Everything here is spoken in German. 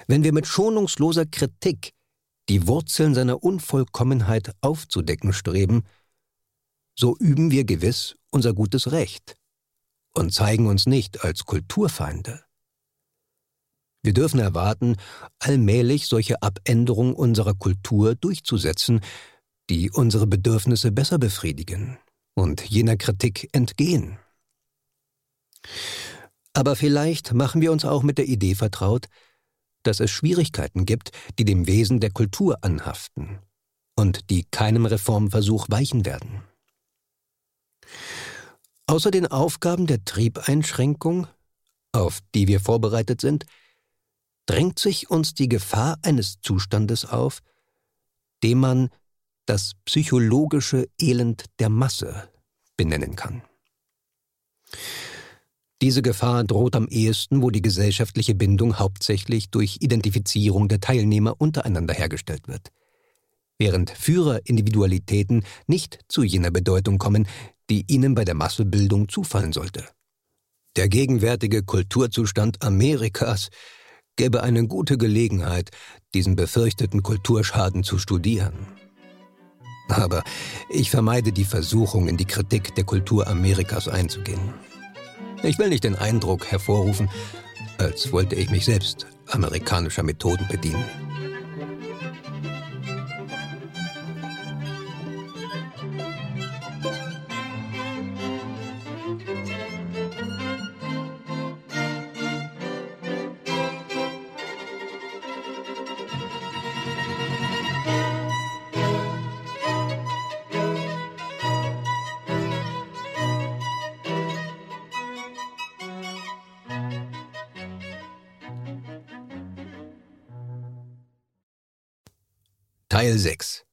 Wenn wir mit schonungsloser Kritik die Wurzeln seiner Unvollkommenheit aufzudecken streben, so üben wir gewiss unser gutes Recht und zeigen uns nicht als Kulturfeinde. Wir dürfen erwarten, allmählich solche Abänderungen unserer Kultur durchzusetzen, die unsere Bedürfnisse besser befriedigen und jener Kritik entgehen. Aber vielleicht machen wir uns auch mit der Idee vertraut, dass es Schwierigkeiten gibt, die dem Wesen der Kultur anhaften und die keinem Reformversuch weichen werden. Außer den Aufgaben der Triebeinschränkung, auf die wir vorbereitet sind, drängt sich uns die Gefahr eines Zustandes auf, den man das psychologische Elend der Masse benennen kann. Diese Gefahr droht am ehesten, wo die gesellschaftliche Bindung hauptsächlich durch Identifizierung der Teilnehmer untereinander hergestellt wird, während Führerindividualitäten nicht zu jener Bedeutung kommen, die ihnen bei der Massebildung zufallen sollte. Der gegenwärtige Kulturzustand Amerikas gäbe eine gute Gelegenheit, diesen befürchteten Kulturschaden zu studieren. Aber ich vermeide die Versuchung, in die Kritik der Kultur Amerikas einzugehen. Ich will nicht den Eindruck hervorrufen, als wollte ich mich selbst amerikanischer Methoden bedienen. Teil 6